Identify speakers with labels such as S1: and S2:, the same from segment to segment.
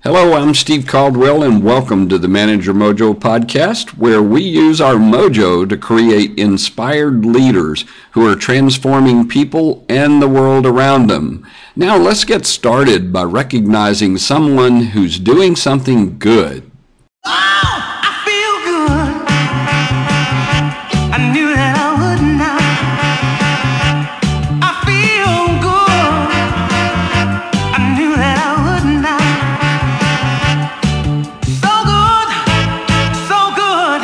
S1: Hello, I'm Steve Caldwell, and welcome to the Manager Mojo podcast, where we use our mojo to create inspired leaders who are transforming people and the world around them. Now, let's get started by recognizing someone who's doing something good.
S2: Oh, I feel good. I knew that I would not. I feel good. I knew that I would not. So good, so good.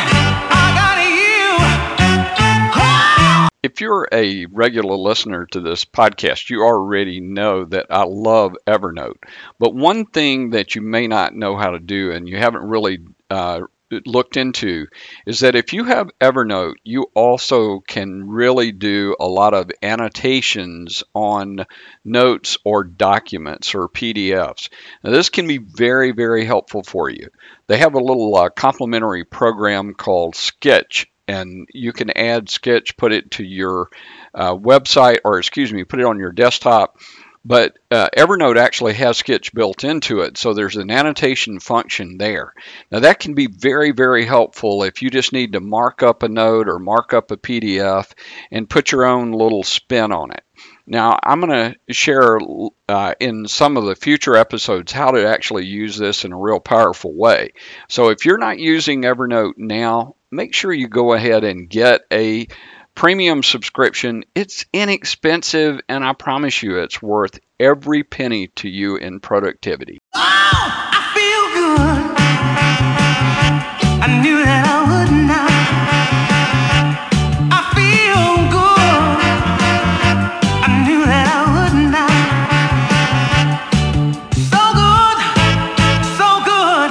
S2: I got you. Oh!
S3: If you're a regular listener to this podcast, you already know that I love Evernote. But one thing that you may not know how to do and you haven't really looked into is that if you have Evernote, you also can really do a lot of annotations on notes or documents or PDFs. Now, this can be very, very helpful for you. They have a little complimentary program called Sketch, and you can add Sketch, put it to your website, or put it on your desktop. But Evernote actually has Sketch built into it, so there's an annotation function there. Now that can be very, very helpful if you just need to mark up a note or mark up a PDF and put your own little spin on it. Now I'm going to share in some of the future episodes how to actually use this in a real powerful way. So if you're not using Evernote now, make sure you go ahead and get a premium subscription. It's inexpensive, and I promise you it's worth every penny to you in productivity.
S2: Oh, I feel good. I knew that I would not. I feel good. I knew that I would not. So good, so good.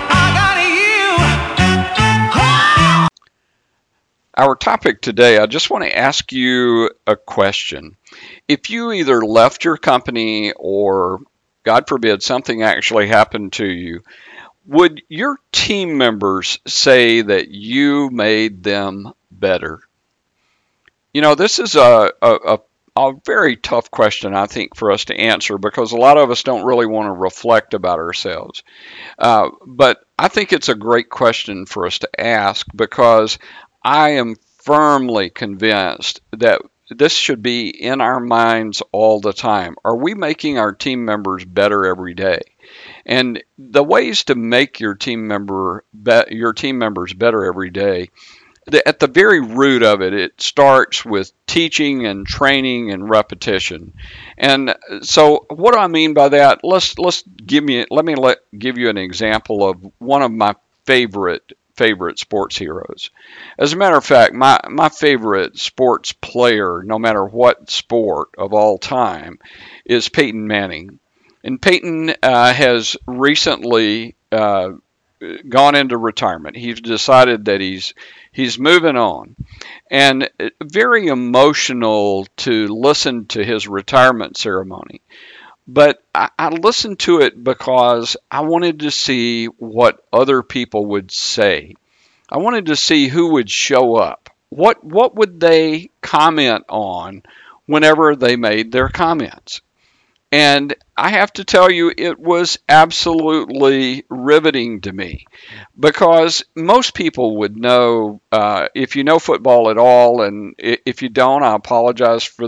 S2: I got you. Oh!
S3: Our topic today, I just want to ask you a question. If you either left your company or, God forbid, something actually happened to you, would your team members say that you made them better? You know, this is a very tough question, I think, for us to answer because a lot of us don't really want to reflect about ourselves. But I think it's a great question for us to ask because I am firmly convinced that this should be in our minds all the time. Are we making our team members better every day? And the ways to make your team members better every day, at the very root of it, it starts with teaching and training and repetition. And so, what do I mean by that? Let me give you an example of one of my favorite sports heroes. As a matter of fact, my favorite sports player, no matter what sport of all time, is Peyton Manning. And Peyton has recently gone into retirement. He's decided that he's moving on. And very emotional to listen to his retirement ceremony. But I listened to it because I wanted to see what other people would say. I wanted to see who would show up. What would they comment on whenever they made their comments? And I have to tell you, it was absolutely riveting to me because most people would know, if you know football at all, and if you don't, I apologize for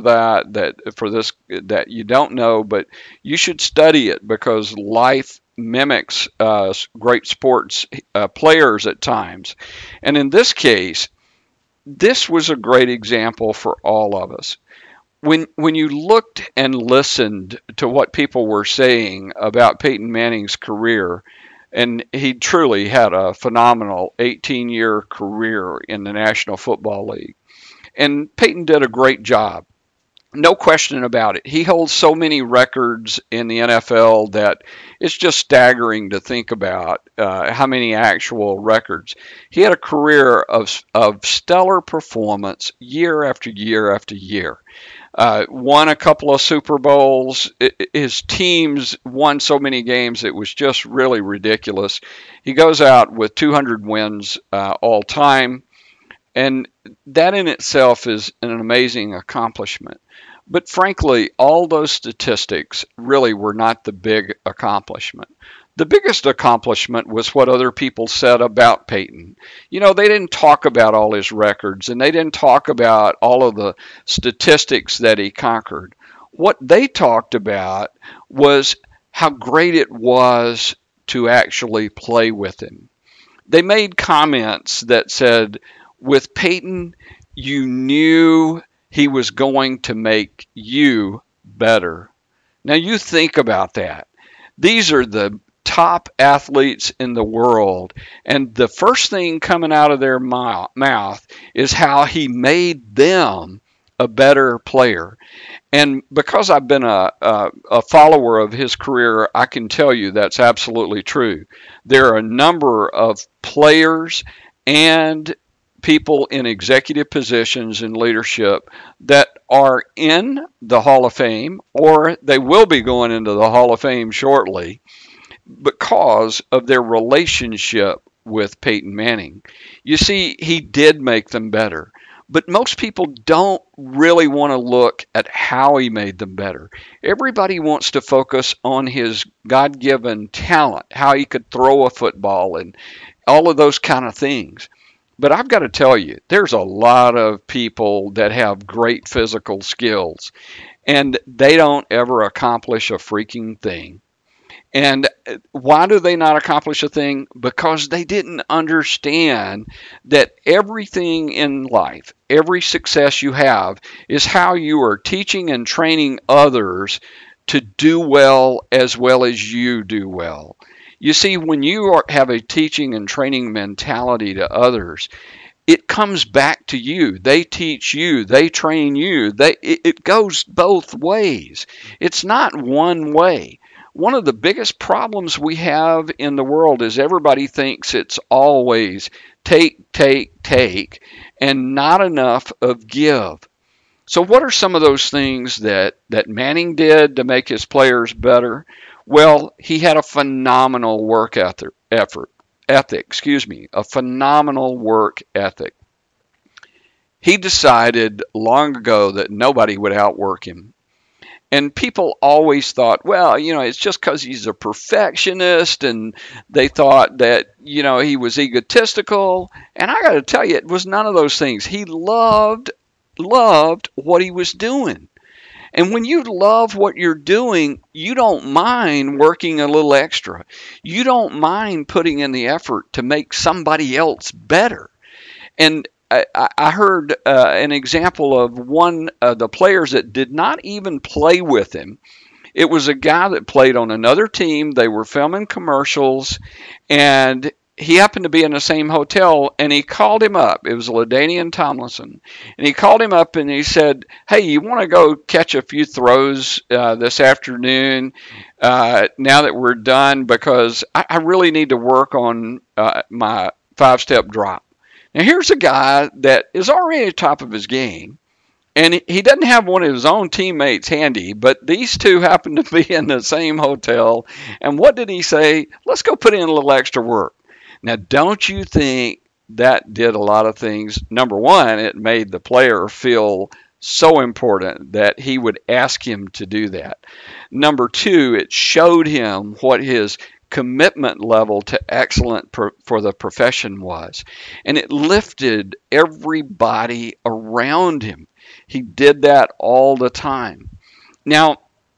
S3: that you don't know, but you should study it because life mimics great sports players at times. And in this case, this was a great example for all of us. When you looked and listened to what people were saying about Peyton Manning's career, and he truly had a phenomenal 18-year career in the National Football League. And Peyton did a great job. No question about it. He holds so many records in the NFL that it's just staggering to think about how many actual records. He had a career of stellar performance year after year after year. Won a couple of Super Bowls. His teams won so many games, it was just really ridiculous. He goes out with 200 wins all time, and that in itself is an amazing accomplishment. But frankly, all those statistics really were not the big accomplishment. The biggest accomplishment was what other people said about Peyton. They didn't talk about all his records and they didn't talk about all of the statistics that he conquered. What they talked about was how great it was to actually play with him. They made comments that said, with Peyton, you knew he was going to make you better. Now you think about that. These are the top athletes in the world, and the first thing coming out of their mouth is how he made them a better player. And because I've been a follower of his career, I can tell you that's absolutely true. There are a number of players and people in executive positions in leadership that are in the Hall of Fame, or they will be going into the Hall of Fame shortly, because of their relationship with Peyton Manning. You see, he did make them better. But most people don't really want to look at how he made them better. Everybody wants to focus on his God-given talent, how he could throw a football and all of those kind of things. But I've got to tell you, there's a lot of people that have great physical skills, and they don't ever accomplish a freaking thing. And why do they not accomplish a thing? Because they didn't understand that everything in life, every success you have, is how you are teaching and training others to do well as you do well. You see, when you have a teaching and training mentality to others, it comes back to you. They teach you, they train you. It goes both ways. It's not one way. One of the biggest problems we have in the world is everybody thinks it's always take, take, take, and not enough of give. So what are some of those things that Manning did to make his players better? Well, he had a phenomenal work ethic, a phenomenal work ethic. He decided long ago that nobody would outwork him. And people always thought, well, it's just because he's a perfectionist, and they thought that, he was egotistical. And I got to tell you, it was none of those things. He loved what he was doing. And when you love what you're doing, you don't mind working a little extra. You don't mind putting in the effort to make somebody else better. And I heard an example of one of the players that did not even play with him. It was a guy that played on another team. They were filming commercials, and he happened to be in the same hotel, and he called him up. It was LaDainian Tomlinson. And he called him up, and he said, hey, you want to go catch a few throws this afternoon now that we're done? Because I really need to work on my 5-step drop. Now, here's a guy that is already at the top of his game, and he doesn't have one of his own teammates handy, but these two happen to be in the same hotel. And what did he say? Let's go put in a little extra work. Now, don't you think that did a lot of things? Number one, it made the player feel so important that he would ask him to do that. Number two, it showed him what his commitment level to excellent for the profession was. And it lifted everybody around him. He did that all the time. Now,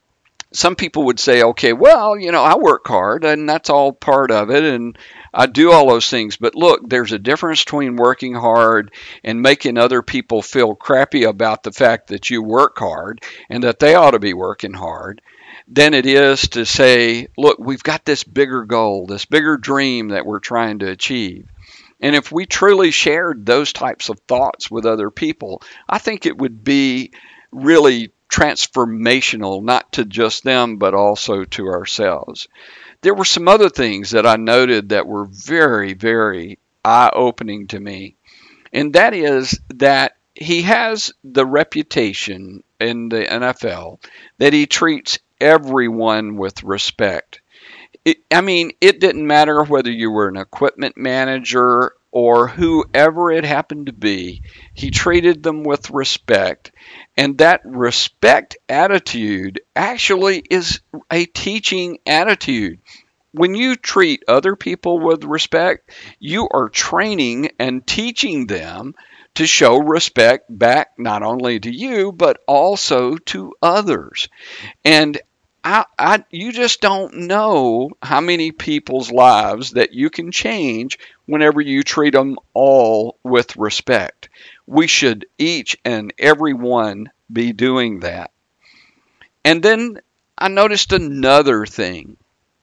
S3: some people would say, okay, well, I work hard and that's all part of it, and I do all those things. But look, there's a difference between working hard and making other people feel crappy about the fact that you work hard and that they ought to be working hard, than it is to say, look, we've got this bigger goal, this bigger dream that we're trying to achieve. And if we truly shared those types of thoughts with other people, I think it would be really transformational, not to just them, but also to ourselves. There were some other things that I noted that were very, very eye-opening to me. And that is that he has the reputation in the NFL that he treats everyone with respect. It didn't matter whether you were an equipment manager or whoever it happened to be, he treated them with respect. And that respect attitude actually is a teaching attitude. When you treat other people with respect, you are training and teaching them to show respect back not only to you, but also to others. And you just don't know how many people's lives that you can change whenever you treat them all with respect. We should each and every one be doing that. And then I noticed another thing.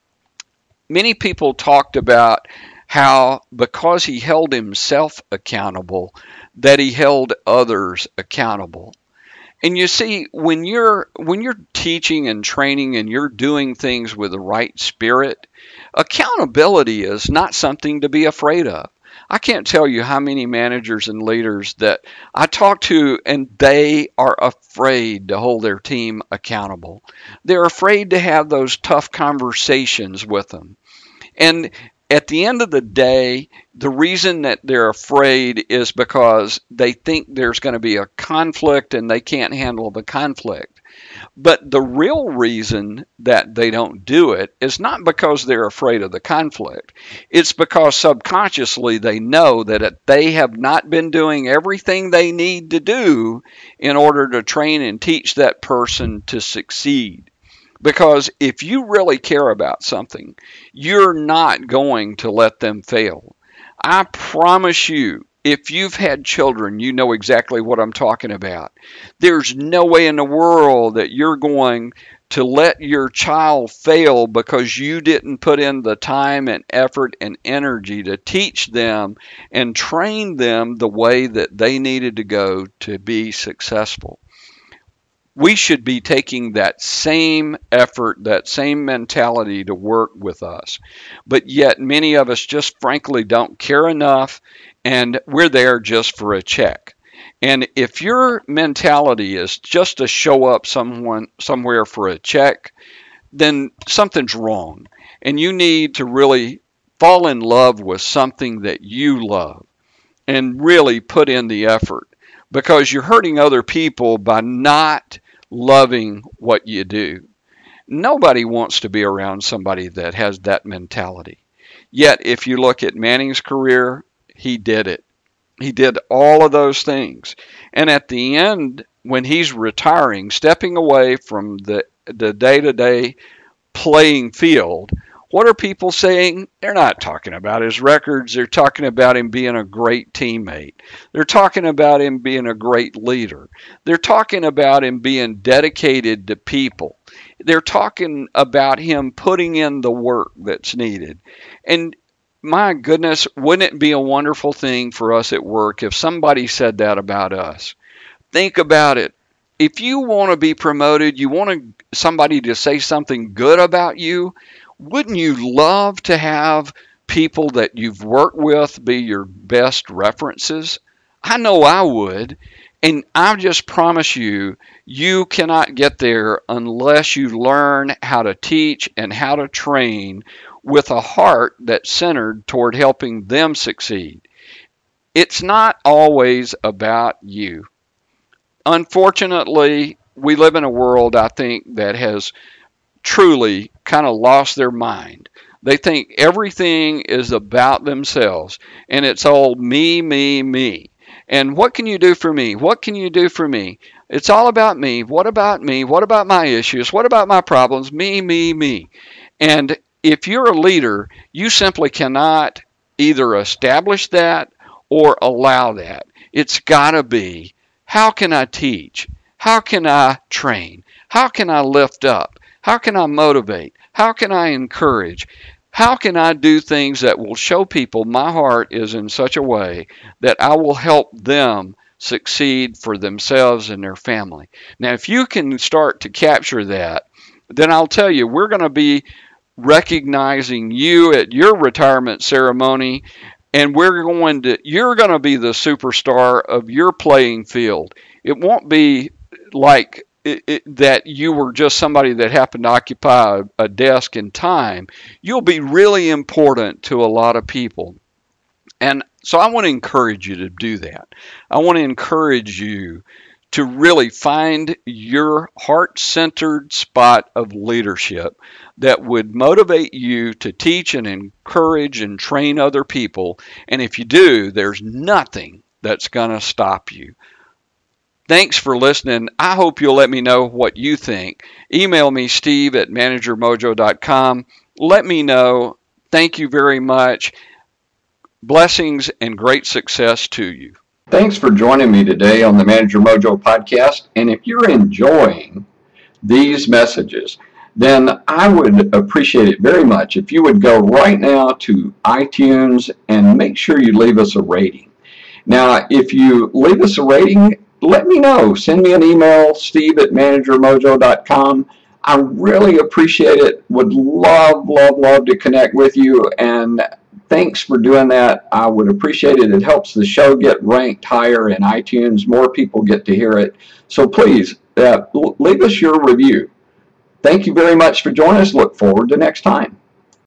S3: Many people talked about how because he held himself accountable, that he held others accountable. And you see, when you're teaching and training and you're doing things with the right spirit, accountability is not something to be afraid of. I can't tell you how many managers and leaders that I talk to and they are afraid to hold their team accountable. They're afraid to have those tough conversations with them. And at the end of the day, the reason that they're afraid is because they think there's going to be a conflict and they can't handle the conflict. But the real reason that they don't do it is not because they're afraid of the conflict. It's because subconsciously they know that they have not been doing everything they need to do in order to train and teach that person to succeed. Because if you really care about something, you're not going to let them fail. I promise you, if you've had children, you know exactly what I'm talking about. There's no way in the world that you're going to let your child fail because you didn't put in the time and effort and energy to teach them and train them the way that they needed to go to be successful. We should be taking that same effort, that same mentality to work with us. But yet many of us just frankly don't care enough, and we're there just for a check. And if your mentality is just to show up somewhere for a check, then something's wrong. And you need to really fall in love with something that you love and really put in the effort, because you're hurting other people by not loving what you do. Nobody wants to be around somebody that has that mentality. Yet, if you look at Manning's career, he did it. He did all of those things. And at the end, when he's retiring, stepping away from the day-to-day playing field, what are people saying? They're not talking about his records. They're talking about him being a great teammate. They're talking about him being a great leader. They're talking about him being dedicated to people. They're talking about him putting in the work that's needed. And my goodness, wouldn't it be a wonderful thing for us at work if somebody said that about us? Think about it. If you want to be promoted, you want somebody to say something good about you, wouldn't you love to have people that you've worked with be your best references? I know I would. And I just promise you, you cannot get there unless you learn how to teach and how to train with a heart that's centered toward helping them succeed. It's not always about you. Unfortunately, we live in a world, I think, that has truly kind of lost their mind. They think everything is about themselves, and it's all me, me, me. And what can you do for me? What can you do for me? It's all about me. What about me? What about my issues? What about my problems? Me, me, me. And if you're a leader, you simply cannot either establish that or allow that. It's got to be, how can I teach? How can I train? How can I lift up? How can I motivate? How can I encourage? How can I do things that will show people my heart is in such a way that I will help them succeed for themselves and their family? Now, if you can start to capture that, then I'll tell you, we're going to be recognizing you at your retirement ceremony, and you're going to be the superstar of your playing field. It won't be like that you were just somebody that happened to occupy a desk in time. You'll be really important to a lot of people. And So I want to encourage you to do that. I want to encourage you to really find your heart-centered spot of leadership that would motivate you to teach and encourage and train other people. And if you do, there's nothing that's going to stop you. Thanks for listening. I hope you'll let me know what you think. Email me, steve@managermojo.com. Let me know. Thank you very much. Blessings and great success to you.
S1: Thanks for joining me today on the Manager Mojo podcast. And if you're enjoying these messages, then I would appreciate it very much if you would go right now to iTunes and make sure you leave us a rating. Now, if you leave us a rating, let me know. Send me an email, steve@managermojo.com. I really appreciate it. Would love to connect with you. And thanks for doing that. I would appreciate it. It helps the show get ranked higher in iTunes. More people get to hear it. So please, leave us your review. Thank you very much for joining us. Look forward to next time.